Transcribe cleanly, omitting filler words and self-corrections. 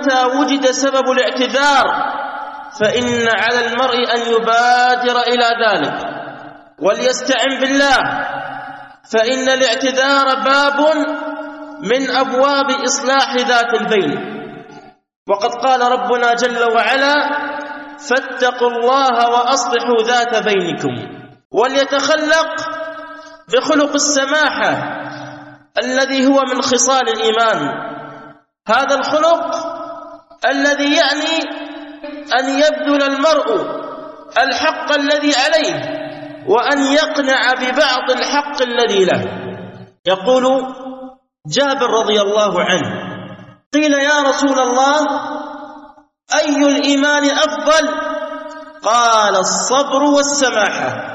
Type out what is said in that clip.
متى وجد سبب الاعتذار فإن على المرء أن يبادر إلى ذلك وليستعن بالله، فإن الاعتذار باب من أبواب إصلاح ذات البين. وقد قال ربنا جل وعلا: فاتقوا الله وأصلحوا ذات بينكم. وليتخلق بخلق السماحة الذي هو من خصال الإيمان. هذا الخلق الذي يعني أن يبذل المرء الحق الذي عليه وأن يقنع ببعض الحق الذي له. يقول جابر رضي الله عنه: قيل يا رسول الله أي الإيمان أفضل؟ قال: الصبر والسماحة.